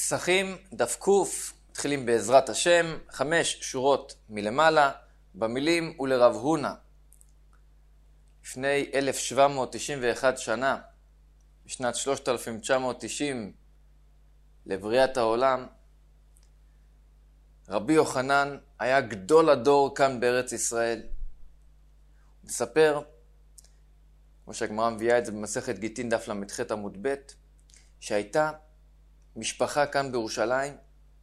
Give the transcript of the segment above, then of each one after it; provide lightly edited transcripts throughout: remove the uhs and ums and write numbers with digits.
פסחים דף ק, מתחילים בעזרת השם, 5 שורות מלמעלה, במילים ולרב הונא. לפני 1791 שנה, בשנת 3990 לבריאת העולם, רבי יוחנן היה גדול הדור כאן בארץ ישראל. הוא מספר, כמו שהגמרא מביאה את זה במסכת גיטין דף ל"ח עמוד ב', שהייתה משפחה כאן בירושלים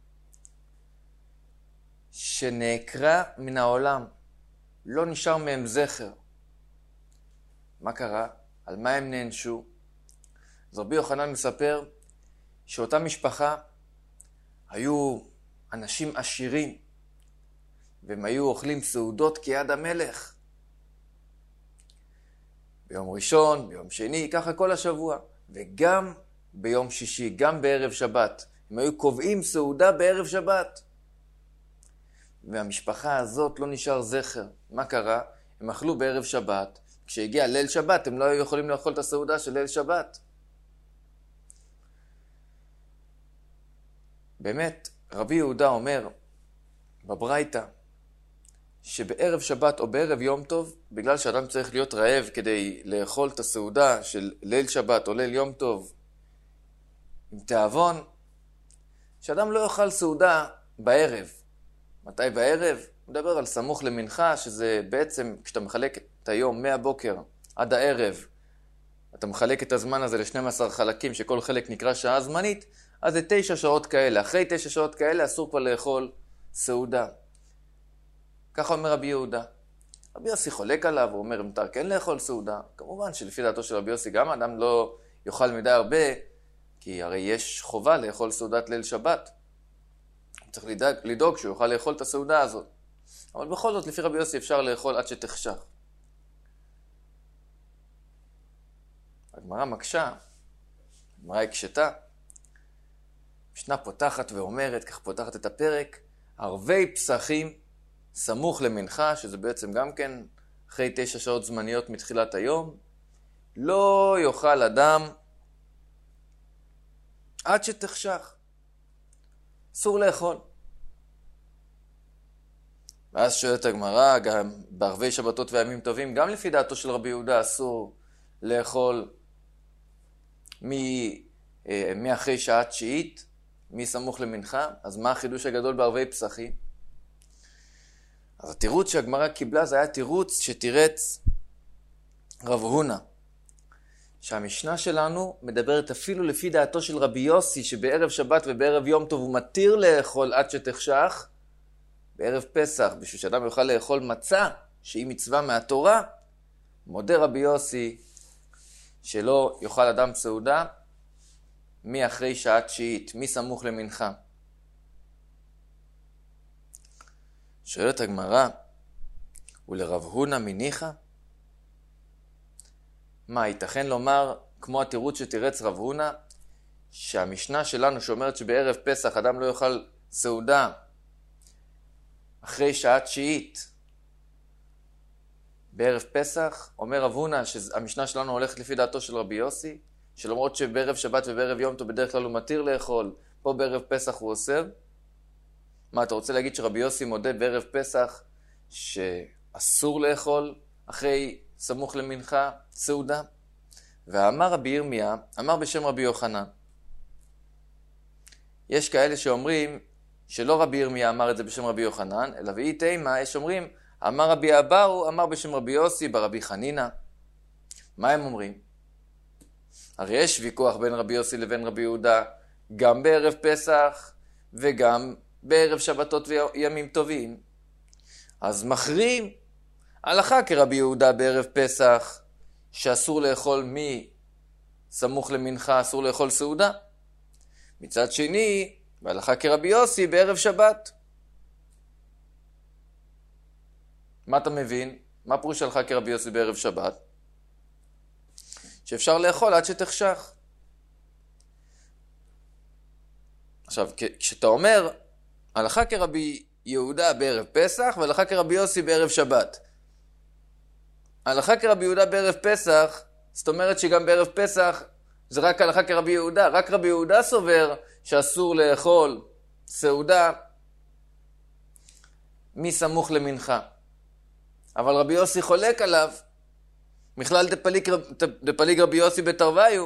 שנעקרה מן העולם, לא נשאר מהם זכר. מה קרה? על מה הם נענשו? אז רבי יוחנן מספר שאותה משפחה היו אנשים עשירים, והם היו אוכלים סעודות כיד המלך. ביום ראשון, ביום שני, ככה כל השבוע. וגם ביום שישי, גם בערב שבת. הם היו קובעים סעודה בערב שבת. והמשפחה הזאת לא נשאר זכר. מה קרה? הם אכלו בערב שבת. כשהגיע ליל שבת, הם לא היו יכולים לאכול את הסעודה של ליל שבת. באמת, רבי יהודה אומר בברייתא, שבערב שבת או בערב יום טוב, בגלל שאדם צריך להיות רעב כדי לאכול את הסעודה של ליל שבת או ליל יום טוב, עם תיאבון, שאדם לא יאכל סעודה בערב. מתי בערב? הוא מדבר על סמוך למנחה, שזה בעצם כשאתה מחלק את היום מהבוקר עד הערב, אתה מחלק את הזמן הזה ל-12 חלקים, שכל חלק נקרא שעה זמנית, אז זה 9 שעות כאלה. אחרי 9 שעות כאלה אסור כבר לאכול סעודה. ככה אומר רבי יהודה. רבי יוסי חולק עליו, הוא אומר, מותר כן לאכול סעודה. כמובן שלפי דעתו של רבי יוסי, גם האדם לא יאכל מדי הרבה, כי הרי יש חובה לאכול סעודת ליל שבת. צריך לדאוג שהוא יוכל לאכול את הסעודה הזאת. אבל בכל זאת, לפי רבי יוסי אפשר לאכול עד שתחשך. הגמרא מקשה, הגמרא הקשתה, משנה פותחת ואומרת, כך פותחת את הפרק, ערבי פסחים סמוך למנחה, שזה בעצם גם כן אחרי 9 שעות זמניות מתחילת היום, לא יאכל אדם עד שתחשך. אסור לאכול. ואז שואלת הגמרא, גם בערבי שבתות וימים טובים, גם לפי דעתו של רבי יהודה אסור לאכול מאחרי שעה תשיעית, מסמוך למנחה. אז מה החידוש הגדול בערבי פסחים? אז התירוץ שהגמרא קיבלה זה היה תירוץ שתירץ רב הונא. שהמשנה שלנו מדברת אפילו לפי דעתו של רבי יוסי, שבערב שבת ובערב יום טוב הוא מתיר לאכול עד שתחשך, בערב פסח, בשביל שאדם יוכל לאכול מצה, שהיא מצווה מהתורה, מודה רבי יוסי שלא יאכל אדם סעודה מאחרי שעה תשיעית, מסמוך למנחה. שואלת הגמרא, ולרב הונא מניחא? מה, ייתכן לומר, כמו התירוץ שתירץ רב הונא, שהמשנה שלנו שאומרת שבערב פסח אדם לא יאכל סעודה אחרי שעה תשיעית, בערב פסח, אומר רב הונא שהמשנה שלנו הולכת לפי דעתו של רבי יוסי, שלמרות שבערב שבת ובערב יום טוב בדרך כלל הוא מתיר לאכול, פה בערב פסח הוא אוסר? מה, אתה רוצה להגיד שרבי יוסי מודה בערב פסח שאסור לאכול אחרי סמוך למנחה סעודה? ואמר רבי ירמיה, אמר בשם רבי יוחנן. יש כאלה שאומרים שלא רבי ירמיה אמר את זה בשם רבי יוחנן, אלא ואי תימה, יש אומרים, אמר רבי אבאו, אמר בשם רבי יוסי ברבי חנינא. מה הם אומרים? הרי יש ויכוח בין רבי יוסי לבין רבי יהודה, גם בערב פסח וגם בערב שבתות וימים טובים. אז מכריעים הלכה כרבי יהודה בערב פסח, שאסור לאכול מסמוך למנחה, אסור לאכול סעודה. מצד שני, והלכה כרבי יוסי בערב שבת. מה אתה מבין? מה פירוש הלכה כרבי יוסי בערב שבת? שאפשר לאכול עד שתחשך. עכשיו, כשאתה אומר, הלכה כרבי יהודה בערב פסח, והלכה כרבי יוסי בערב שבת. הלכה כרבי יהודה בערב פסח, זאת אומרת שגם בערב פסח זה רק הלכה כרבי יהודה. רק רבי יהודה סובר שאסור לאכול סעודה מסמוך למנחה. אבל רבי יוסי חולק עליו, מכלל דפליג רבי יוסי בתרוויו.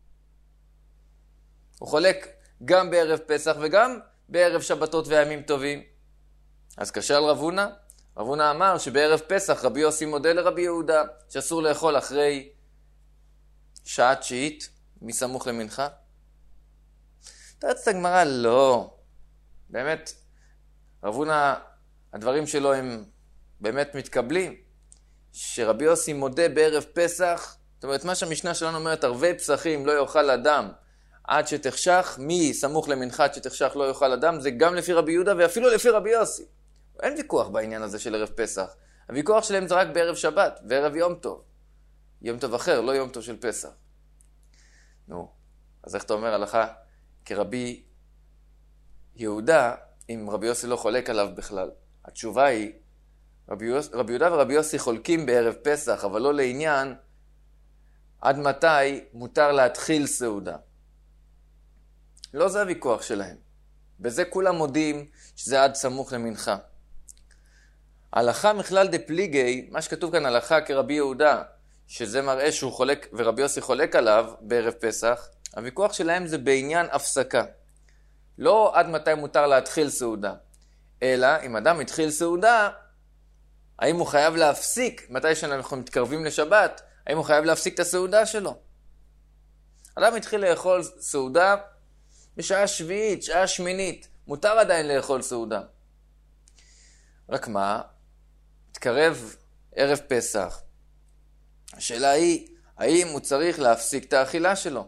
הוא חולק גם בערב פסח וגם בערב שבתות וימים טובים. אז קשה על רב הונא. רב הונא אמר שבערב פסח רבי יוסי מודה לרבי יהודה שאסור לאכול אחרי שעה תשיעית מסמוך למנחה. תרצת הגמרא, לא. באמת, רב הונא, הדברים שלו הם באמת מתקבלים. שרבי יוסי מודה בערב פסח, זאת אומרת, מה שהמשנה שלנו אומרת, ערבי פסחים לא יאכל אדם עד שתחשך, מסמוך למנחה עד שתחשך לא יאכל אדם, זה גם לפי רבי יהודה ואפילו לפי רבי יוסי. אין ויכוח בעניין הזה של ערב פסח. הוויכוח שלהם זה רק בערב שבת וערב יום טוב. יום טוב אחר, לא יום טוב של פסח. נו, אז איך אתה אומר הלכה כרבי יהודה, אם רבי יוסי לא חולק עליו בכלל? התשובה היא, רבי יהודה ורבי יוסי חולקים בערב פסח, אבל לא לעניין עד מתי מותר להתחיל סעודה. לא זה הוויכוח שלהם. בזה כולם מודים שזה עד סמוך למנחה. הלכה מכלל דפליגי, מה שכתוב כאן הלכה כרבי יהודה, שזה מראה שהוא חולק ורבי יוסי חולק עליו בערב פסח, הוויכוח שלהם זה בעניין הפסקה. לא עד מתי מותר להתחיל סעודה, אלא אם אדם התחיל סעודה, האם הוא חייב להפסיק, מתי שאנחנו מתקרבים לשבת, האם הוא חייב להפסיק את הסעודה שלו? אדם התחיל לאכול סעודה בשעה שביעית, שעה שמינית, מותר עדיין לאכול סעודה. רק מה? מתקרב ערב פסח. השאלה היא, האם הוא צריך להפסיק את האכילה שלו?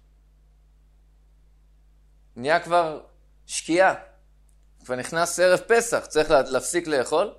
נהיה כבר שקיעה, כבר נכנס ערב פסח, צריך להפסיק לאכול?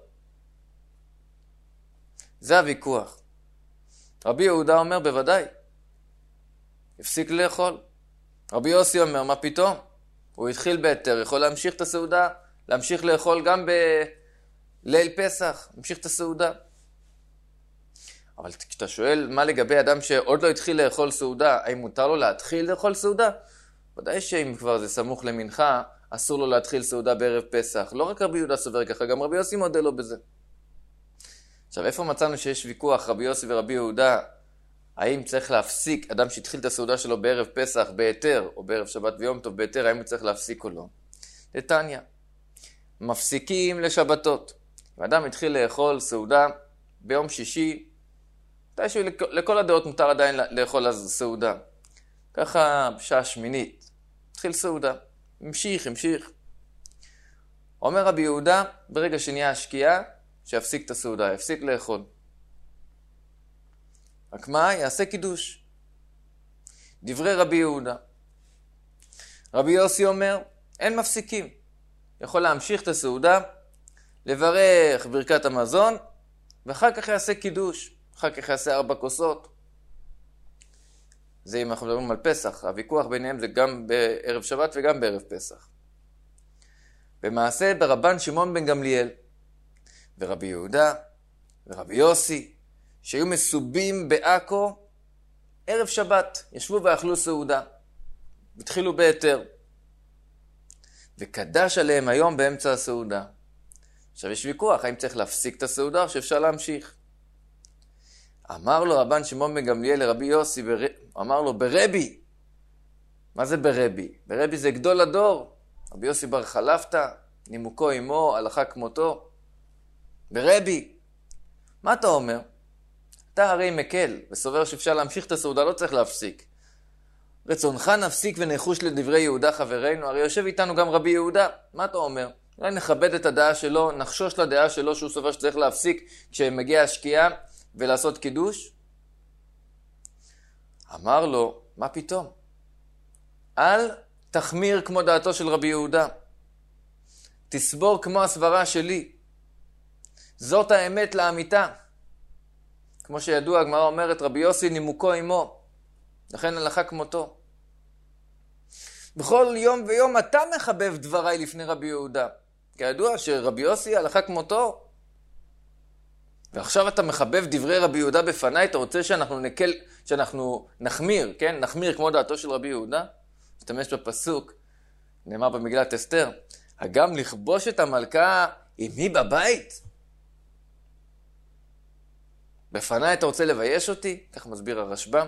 זה הוויכוח. רבי יהודה אומר בוודאי, הפסיק לאכול. רבי יוסי אומר, מה פתאום? הוא התחיל בהיתר, יכול להמשיך את הסעודה, להמשיך לאכול גם בליל פסח, להמשיך את הסעודה. אבל כשאתה שואל מה לגבי אדם שעוד לא התחיל לאכול סעודה, האם מותר לו להתחיל לאכול סעודה? ודאי שאם כבר זה סמוך למנחה, אסור לו להתחיל סעודה בערב פסח. לא רק רבי יהודה סובר ככה, גם רבי יוסי מודה לו בזה. עכשיו, איפה מצאנו שיש ויכוח רבי יוסי ורבי יהודה, האם צריך להפסיק, אדם שהתחיל את הסעודה שלו בערב פסח בהיתר, או בערב שבת ויום טוב בהיתר, האם הוא צריך להפסיק או לא? לתניא, מפסיקים לשבתות. אם אדם התחיל לאכול סעודה ביום שישי, מתישהו לכל הדעות מותר עדיין לאכול אז סעודה. ככה בשעה שמינית, התחיל סעודה, המשיך. אומר רבי יהודה, ברגע שנהיה השקיעה, שיפסיק את הסעודה, יפסיק לאכול. רק מה? יעשה קידוש. דברי רבי יהודה. רבי יוסי אומר, אין מפסיקים. יכול להמשיך את הסעודה, לברך ברכת המזון, ואחר כך יעשה קידוש. אחר כך יעשה 4 כוסות. זה אם אנחנו מדברים על פסח. הוויכוח ביניהם זה גם בערב שבת וגם בערב פסח. במעשה ברבן שמעון בן גמליאל, ורבי יהודה, ורבי יוסי, שהיו מסובים בעכו, ערב שבת, ישבו ואכלו סעודה. התחילו בהיתר. וקדש עליהם היום באמצע הסעודה. עכשיו יש ויכוח, האם צריך להפסיק את הסעודה או שאפשר להמשיך? אמר לו רבן שמעון בן גמליאל לרבי יוסי, אמר לו, ברבי. מה זה ברבי? ברבי זה גדול הדור. רבי יוסי בר חלפתא, נימוקו עמו, הלכה כמותו. ברבי. מה אתה אומר? אתה הרי מקל, וסובר שאפשר להמשיך את הסעודה, לא צריך להפסיק. רצונך נפסיק ונחוש לדברי יהודה חברינו, הרי יושב איתנו גם רבי יהודה. מה אתה אומר? אולי נכבד את הדעה שלו, נחשוש לדעה שלו שהוא סובר שצריך להפסיק כשמגיע השקיעה ולעשות קידוש? אמר לו, מה פתאום? אל תחמיר כמו דעתו של רבי יהודה. תסבור כמו הסברה שלי. זאת האמת לאמיתה. כמו שידוע, הגמרא אומרת, רבי יוסי נימוקו עמו. לכן הלכה כמותו. בכל יום ויום אתה מחבב דבריי לפני רבי יהודה. כידוע שרבי יוסי הלכה כמותו. ועכשיו אתה מחבב דברי רבי יהודה בפניי, אתה רוצה שאנחנו נחמיר, כן? נחמיר כמו דעתו של רבי יהודה. משתמש בפסוק, נאמר במגילת אסתר, הגם לכבוש את המלכה אם היא בבית? בפניי אתה רוצה לבייש אותי? כך מסביר הרשב"ם.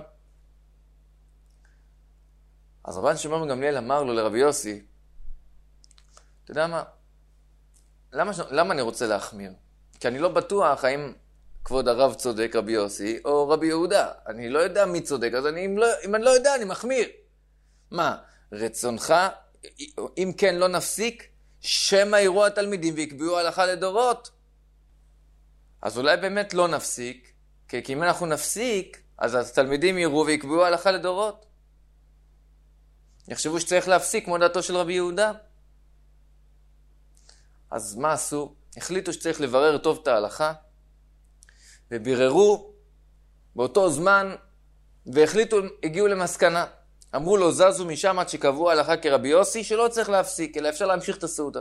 אז רבן שמעון גמליאל אמר לו לרבי יוסי, אתה יודע מה? למה אני רוצה להחמיר? כי אני לא בטוח האם כבוד הרב צודק רבי יוסי או רבי יהודה. אני לא יודע מי צודק, אז אם אני לא יודע אני מחמיר. מה? רצונך, אם כן לא נפסיק, שמא יראו התלמידים ויקבעו הלכה לדורות. אז אולי באמת לא נפסיק, כי אם אנחנו נפסיק, אז התלמידים יראו ויקבעו הלכה לדורות. יחשבו שצריך להפסיק כמו דעתו של רבי יהודה. אז מה עשו? החליטו שצריך לברר טוב את ההלכה, וביררו באותו זמן, והחליטו, הגיעו למסקנה. אמרו לו, זזו משם עד שקבעו ההלכה כרבי יוסי, שלא צריך להפסיק, אלא אפשר להמשיך את הסעודה.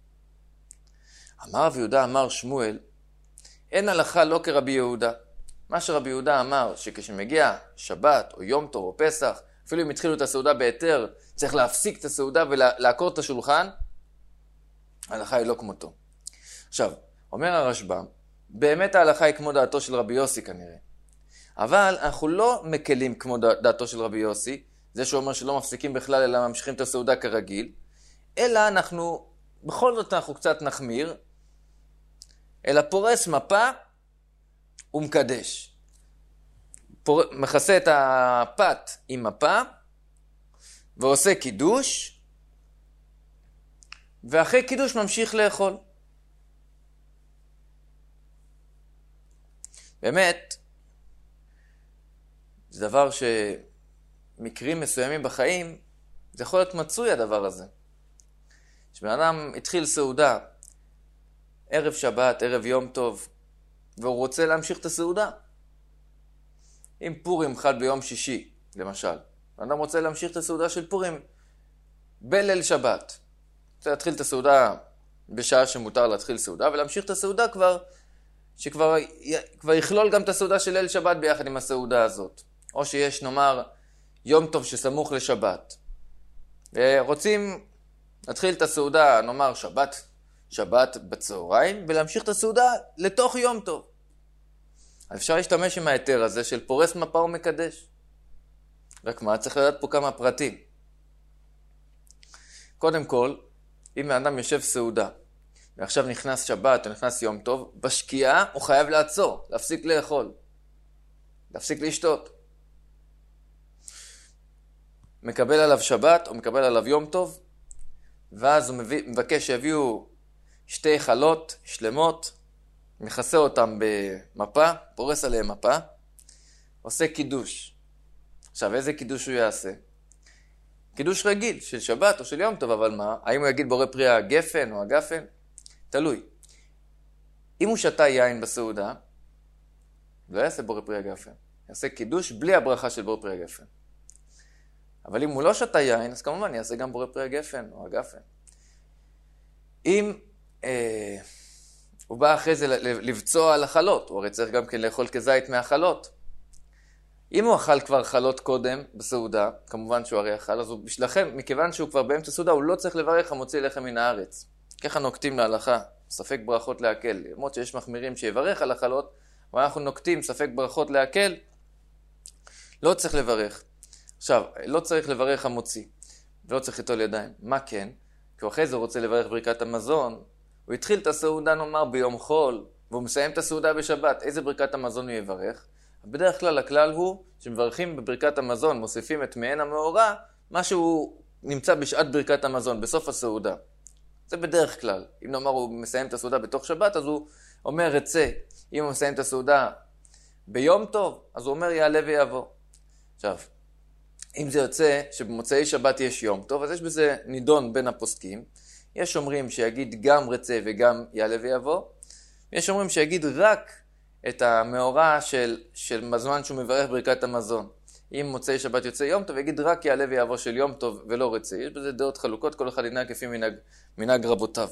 אמר רבי יהודה, אמר שמואל, אין הלכה לא כרבי יהודה. מה שרבי יהודה אמר, שכשמגיע שבת או יום טוב או פסח, אפילו אם התחילו את הסעודה בהיתר, צריך להפסיק את הסעודה ולעקור את השולחן, ההלכה היא לא כמותו. עכשיו, אומר הרשב"ם, באמת ההלכה היא כמו דעתו של רבי יוסי כנראה. אבל אנחנו לא מקלים כמו דעתו של רבי יוסי, זה שאומר שלא מפסיקים בכלל אלא ממשיכים את הסעודה כרגיל, אלא בכל זאת אנחנו קצת נחמיר, אלא פורס מפה ומקדש. מכסה את הפת עם מפה, ועושה קידוש, ואחרי קידוש ממשיך לאכול. באמת, זה דבר שמקרים מסוימים בחיים, זה יכול להיות מצוי הדבר הזה. שבן אדם התחיל סעודה, ערב שבת, ערב יום טוב, והוא רוצה להמשיך את הסעודה. אם פורים חל ביום שישי, למשל, בן אדם רוצה להמשיך את הסעודה של פורים בליל שבת. רוצה להתחיל את הסעודה בשעה שמותר להתחיל סעודה, ולהמשיך את הסעודה שכבר יכלול גם את הסעודה של ליל שבת ביחד עם הסעודה הזאת. או שיש, נאמר, יום טוב שסמוך לשבת. ורוצים להתחיל את הסעודה, נאמר, שבת בצהריים, ולהמשיך את הסעודה לתוך יום טוב. אז אפשר להשתמש עם ההיתר הזה של פורס מפה ומקדש. רק מה, צריך לדעת פה כמה פרטים. קודם כל, אם האדם יושב סעודה, ועכשיו נכנס שבת או נכנס יום טוב, בשקיעה הוא חייב לעצור, להפסיק לאכול, להפסיק לשתות. מקבל עליו שבת או מקבל עליו יום טוב, ואז הוא מבקש שיביאו 2 חלות שלמות, מכסה אותם במפה, פורס עליהם מפה, עושה קידוש. עכשיו, איזה קידוש הוא יעשה? קידוש רגיל, של שבת או של יום טוב, אבל מה? האם הוא יגיד בורא פרי הגפן או הגפן? תלוי. אם הוא שתה יין בסעודה, לא יעשה בורא פרי הגפן. יעשה קידוש בלי הברכה של בורא פרי הגפן. אבל אם הוא לא שתה יין, אז כמובן יעשה גם בורא פרי הגפן או הגפן. אם הוא בא אחרי זה לבצוע על החלות, הוא הרי צריך גם כן לאכול כזית מהחלות. אם הוא אכל כבר חלות קודם בסעודה, כמובן שהוא הרי אכל, אז לכן, מכיוון שהוא כבר באמצע סעודה, הוא לא צריך לברך המוציא לחם מן הארץ. ככה נוקטים להלכה, ספק ברכות להקל. למרות שיש מחמירים שיברך על החלות, אבל אנחנו נוקטים ספק ברכות להקל, לא צריך לברך. עכשיו, לא צריך לברך המוציא, ולא צריך ליטול ידיים. מה כן? כי הוא אחרי זה רוצה לברך ברכת המזון, הוא התחיל את הסעודה נאמר ביום חול, והוא מסיים את הסעודה בשבת. איזה ברכת המזון הוא יברך? בדרך כלל הכלל הוא שמברכים בברכת המזון, מוסיפים את מעין המאורה, מה שהוא נמצא בשעת ברכת המזון, בסוף הסעודה. זה בדרך כלל. אם נאמר הוא מסיים את הסעודה בתוך שבת, אז הוא אומר רצה. אם הוא מסיים את הסעודה ביום טוב, אז הוא אומר יעלה ויבוא. עכשיו, אם זה יוצא שבמוצאי שבת יש יום טוב, אז יש בזה נידון בין הפוסקים. יש אומרים שיגיד גם רצה וגם יעלה ויבוא. יש אומרים שיגיד רק את המאורה של מזמן שהוא מברך ברכת המזון. אם מוצאי שבת יוצא יום טוב, יגיד רק יעלה ויבוא של יום טוב ולא רצה. יש בזה דעות חלוקות, כל אחד ינהג כפי מנהג רבותיו.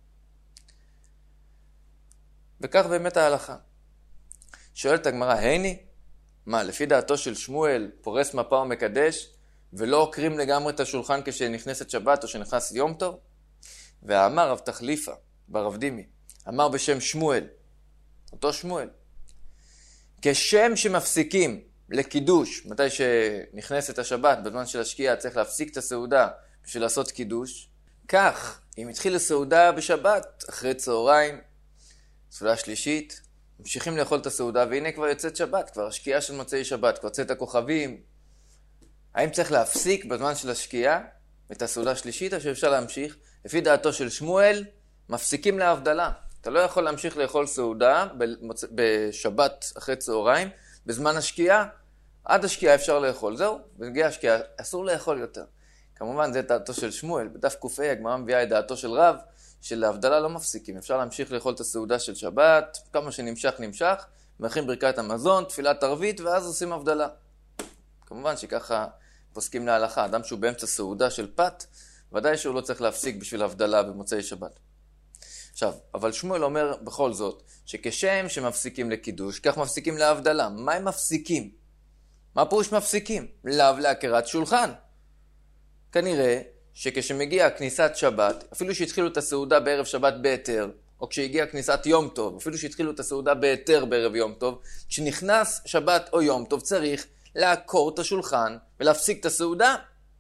וכך באמת ההלכה. שואלת הגמרא, הני? מה, לפי דעתו של שמואל פורס מפה ומקדש, ולא עוקרים לגמרי את השולחן כשנכנסת שבת או שנכנס יום טוב? ואמר רב תחליפה ברב דימי, אמר בשם שמואל, אותו שמואל, כשם שמפסיקים לקידוש, מתי שנכנסת השבת, בזמן של השקיעה, צריך להפסיק את הסעודה בשביל לעשות קידוש, כך, אם התחיל הסעודה בשבת, אחרי צהריים, סעודה שלישית, ממשיכים לאכול את הסעודה, והנה כבר יוצאת שבת, כבר השקיעה של מוצאי שבת, כבר יוצאת הכוכבים. האם צריך להפסיק בזמן של השקיעה את הסעודה השלישית, או שאפשר להמשיך? לפי דעתו של שמואל, מפסיקים להבדלה. אתה לא יכול להמשיך לאכול סעודה בשבת אחרי צהריים, בזמן השקיעה, עד השקיעה אפשר לאכול. זהו, בגיע השקיעה אסור לאכול יותר. כמובן זה דעתו של שמואל, בדף קופי הגמרא מביאה את דעתו של רב, שלהבדלה לא מפסיקים. אפשר להמשיך לאכול את הסעודה של שבת, כמה שנמשך נמשך, מכין ברכת המזון, תפילת ערבית, ואז עושים הבדלה. כמובן שככה פוסקים להלכה, אדם שהוא באמצע סעודה של פת, ודאי שהוא לא צריך להפסיק בשביל הבדלה במוצאי שבת. עכשיו, אבל שמואל אומר בכל זאת, שכשם שמפסיקים לקידוש, כך מפסיקים להבדלה. מה הם מפסיקים? מה פירוש מפסיקים? לאו להכרת שולחן. כנראה שכשמגיע כניסת שבת, אפילו שהתחילו את הסעודה בערב שבת בהיתר, או כשהגיע כניסת יום טוב, אפילו שהתחילו את הסעודה בהיתר בערב יום טוב, כשנכנס שבת או יום טוב צריך לעקור את השולחן ולהפסיק את הסעודה.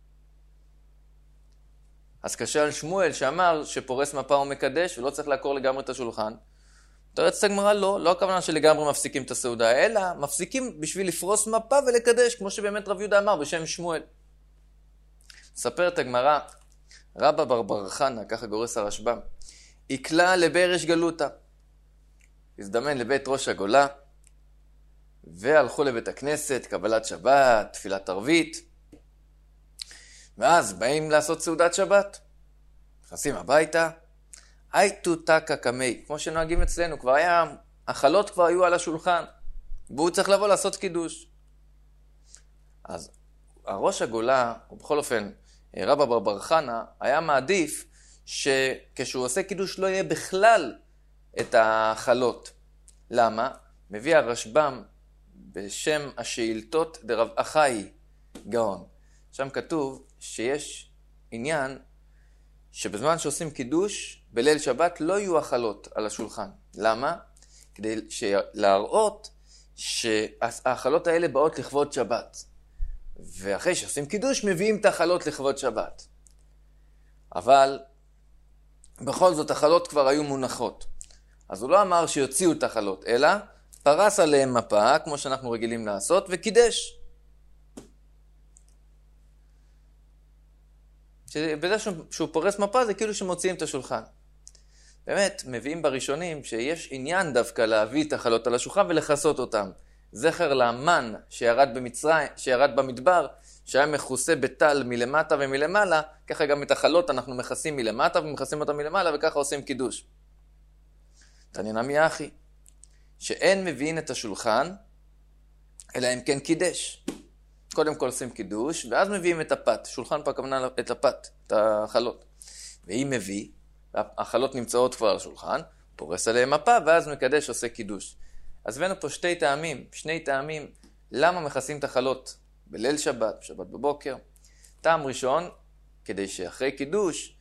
אז קשה על שמואל שאמר שפורס מפה ומקדש ולא צריך לעקור לגמרי את השולחן. תרץ את הגמרא לא הכוונה שלגמרי מפסיקים את הסעודה, אלא מפסיקים בשביל לפרוס מפה ולקדש, כמו שבאמת רב יהודה אמר בשם שמואל. מספר את הגמרא, רבא בר חנא, ככה גורס הרשב"ם, עיקלה לבריש גלותא. הזדמן לבית ראש הגולה, והלכו לבית הכנסת, קבלת שבת, תפילת ערבית, ואז באים לעשות סעודת שבת. נכנסים הביתה, הייתו תקה קמי, כמו שנוהגים אצלנו, כבר היה, החלות כבר היו על השולחן, והוא צריך לבוא לעשות קידוש. אז הראש הגולה, ובכל אופן, רבא בר חנא, היה מעדיף שכשהוא עושה קידוש לא יהיה בכלל את החלות. למה? מביא הרשב"ם בשם השאילתות דרב אחאי גאון. שם כתוב שיש עניין שבזמן שעושים קידוש, בליל שבת לא יהיו החלות על השולחן. למה? כדי להראות שהחלות האלה באות לכבוד שבת. ואחרי שעושים קידוש מביאים את החלות לכבוד שבת. אבל בכל זאת החלות כבר היו מונחות. אז הוא לא אמר שיוציאו את החלות, אלא פרס עליהם מפה, כמו שאנחנו רגילים לעשות, וקידש. בזה שהוא פורס מפה זה כאילו שמוציאים את השולחן. באמת, מביאים בראשונים שיש עניין דווקא להביא את החלות על השולחן ולחסות אותם. זכר לאמן שירד במדבר, שהיה מכוסה בטל מלמטה ומלמעלה, ככה גם את החלות אנחנו מכסים מלמטה ומכסים אותם מלמעלה, וככה עושים קידוש. תניא נמי אחי, שאין מביאים את השולחן, אלא אם כן קידש. קודם כל עושים קידוש, ואז מביאים את הפת. שולחן פה הכוונה את הפת, את החלות. ואם מביא, החלות נמצאות כבר על השולחן, פורס עליהם מפה, ואז מקדש עושה קידוש. אז הבאנו פה שני טעמים, למה מכסים את החלות בליל שבת, בשבת בבוקר. טעם ראשון, כדי שאחרי קידוש,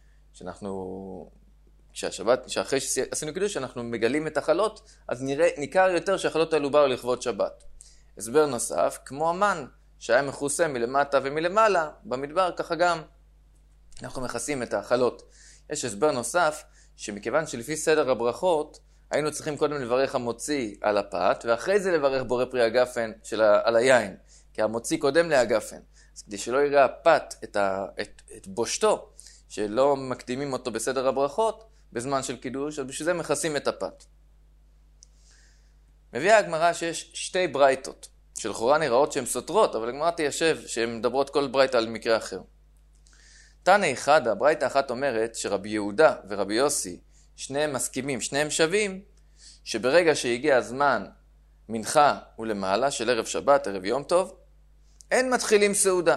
שאחרי שעשינו קידוש, אנחנו מגלים את החלות, אז ניכר יותר שהחלות האלו באו לכבוד שבת. הסבר נוסף, כמו המן, שהיה מכוסה מלמטה ומלמעלה, במדבר ככה גם אנחנו מכסים את החלות. יש הסבר נוסף, שמכיוון שלפי סדר הברכות, היינו צריכים קודם לברך המוציא על הפת, ואחרי זה לברך בורא פרי הגפן על היין, כי המוציא קודם להגפן. אז כדי שלא יראה הפת את בושתו, שלא מקדימים אותו בסדר הברכות, בזמן של קידוש, אז בשביל זה מכסים את הפת. מביאה הגמרא שיש שתי ברייתות, שלכאורה נראות שהן סותרות, אבל הגמרא תיישב שהן מדברות כל ברייתה על מקרה אחר. תנא אחד, הברייתה אחת אומרת שרבי יהודה ורבי יוסי, שניהם מסכימים, שניהם שווים, שברגע שהגיע הזמן מנחה ולמעלה של ערב שבת, ערב יום טוב, אין מתחילים סעודה.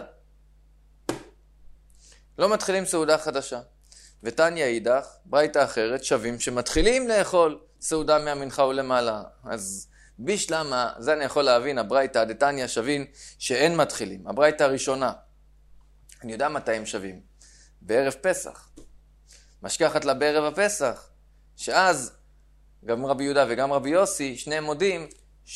לא מתחילים סעודה חדשה. ותניא אידך, ברייתא אחרת, שווים שמתחילים לאכול סעודה מהמנחה ולמעלה. אז בשלמה, זה אני יכול להבין, הברייתא דתניא שווים שאין מתחילים. הברייתא הראשונה, אני יודע מתי הם שווים. בערב פסח. משכחת לה בערב הפסח, שאז גם רבי יהודה וגם רבי יוסי, שניהם מודים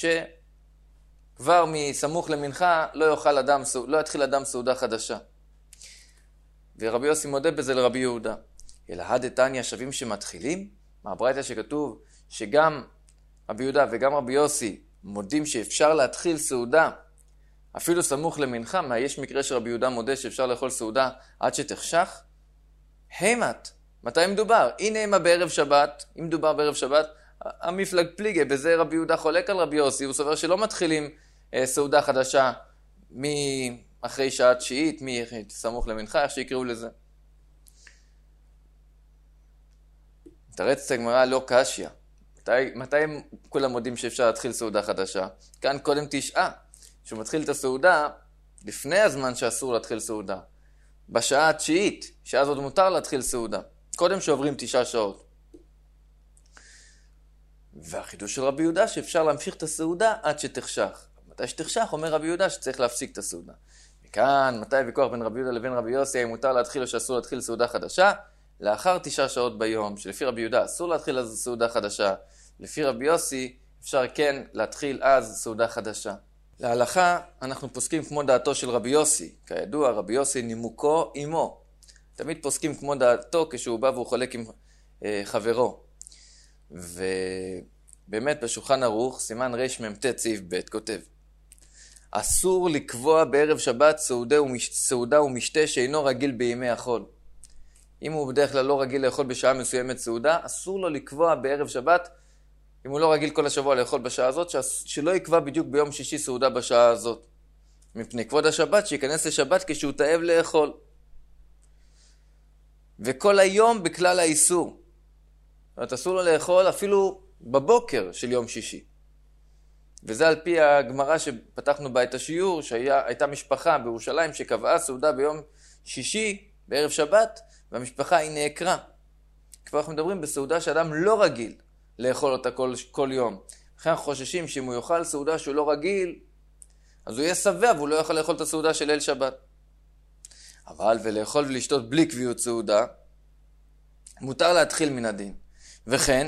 שכבר מסמוך למנחה לא יתחיל אדם סעודה חדשה. ורבי יוסי מודה בזה לרבי יהודה. אלא הדתניא שווים שמתחילים? מהברייתא שכתוב שגם רבי יהודה וגם רבי יוסי מודים שאפשר להתחיל סעודה אפילו סמוך למנחה. מה, יש מקרה שרבי יהודה מודה שאפשר לאכול סעודה עד שתחשך? הימת, מתי מדובר? הנה מה בערב שבת, אם מדובר בערב שבת, המפלג פליגה, בזה רבי יהודה חולק על רבי יוסי, הוא סובר שלא מתחילים סעודה חדשה אחרי שעה תשיעית, סמוך למנחה, איך שיקראו לזה. תרץ הגמרא לא קשיא. מתי הם כולם מודים שאפשר להתחיל סעודה חדשה? כאן קודם 9. שהוא מתחיל את הסעודה לפני הזמן שאסור להתחיל סעודה. בשעה התשיעית, שאז עוד מותר להתחיל סעודה. קודם שעוברים 9 שעות. והחידוש של רבי יהודה שאפשר להמשיך את הסעודה עד שתחשך. מתי שתחשך אומר רבי יהודה שצריך להפסיק את הסעודה. וכאן, מתי ויכוח בין רבי יהודה לבין רבי יוסי, האם מותר להתחיל או שאסור להתחיל סעודה חדשה? לאחר 9 שעות ביום, שלפי רבי יהודה אסור להתחיל אז סעודה חדשה. לפי רבי יוסי אפשר כן להתחיל אז סעודה חדשה. להלכה אנחנו פוסקים כמו דעתו של רבי יוסי. כידוע, רבי יוסי נימוקו עמו. תמיד פוסקים כמו דעתו כשהוא בא והוא חולק עם חברו. ובאמת בשולחן ערוך, סימן רמ"ט סעיף ב' כותב, אסור לקבוע בערב שבת סעודה ומשתה שאינו רגיל בימי החול. אם הוא בדרך כלל לא רגיל לאכול בשעה מסוימת סעודה, אסור לו לקבוע בערב שבת, אם הוא לא רגיל כל השבוע לאכול בשעה הזאת, שלא יקבע בדיוק ביום שישי סעודה בשעה הזאת. מפני כבוד השבת, שיכנס לשבת כשהוא תאב לאכול. וכל היום בכלל האיסור. זאת אומרת, אסור לו לאכול אפילו בבוקר של יום שישי. וזה על פי הגמרא שפתחנו בה את השיעור, שהייתה משפחה בירושלים שקבעה סעודה ביום שישי בערב שבת, והמשפחה היא נעקרה. כבר אנחנו מדברים בסעודה שאדם לא רגיל לאכול אותה כל יום. לכן אנחנו חוששים שאם הוא יאכל סעודה שהוא לא רגיל, אז הוא יהיה שבע והוא לא יוכל לאכול את הסעודה של ליל שבת. אבל ולאכול ולשתות בלי קביעות סעודה, מותר להתחיל מן הדין. וכן,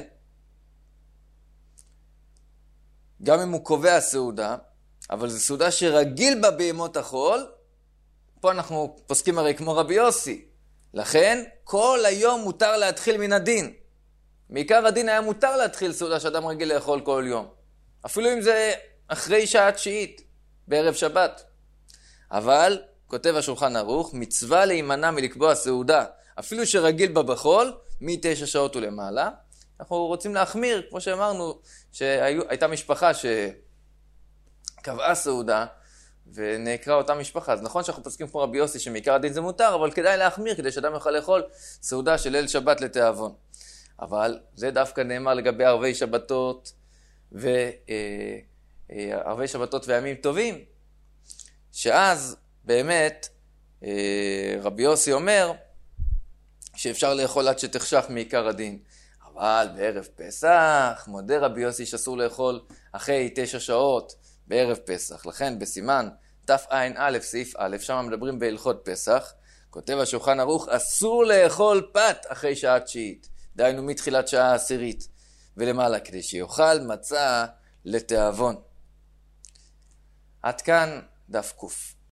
גם אם הוא קובע סעודה, אבל זו סעודה שרגיל בה בימות החול, פה אנחנו פוסקים הרי כמו רבי יוסי. לכן, כל היום מותר להתחיל מן הדין. מעיקר הדין היה מותר להתחיל סעודה שאדם רגיל לאכול כל יום. אפילו אם זה אחרי שעה תשיעית, בערב שבת. אבל, כותב השולחן ערוך, מצווה להימנע מלקבוע סעודה, אפילו שרגיל בה בחול, מ9 שעות ולמעלה. אנחנו רוצים להחמיר, כמו שאמרנו, שהייתה משפחה שקבעה סעודה, ונעקרה אותה משפחה. אז נכון שאנחנו פוסקים כמו רבי יוסי שמעיקר הדין זה מותר, אבל כדאי להחמיר כדי שאדם יוכל לאכול סעודה של ליל שבת לתיאבון. אבל זה דווקא נאמר לגבי ערבי שבתות ערבי שבתות וימים טובים, שאז באמת רבי יוסי אומר שאפשר לאכול עד שתחשך מעיקר הדין. אבל בערב פסח מודה רבי יוסי שאסור לאכול אחרי 9 שעות בערב פסח. לכן בסימן תע"א סעיף א', שם מדברים בהלכות פסח, כותב השולחן ערוך, אסור לאכול פת אחרי שעה תשיעית, דהיינו מתחילת שעה עשירית ולמעלה, כדי שיאכל מצה לתיאבון. עד כאן דף ק'.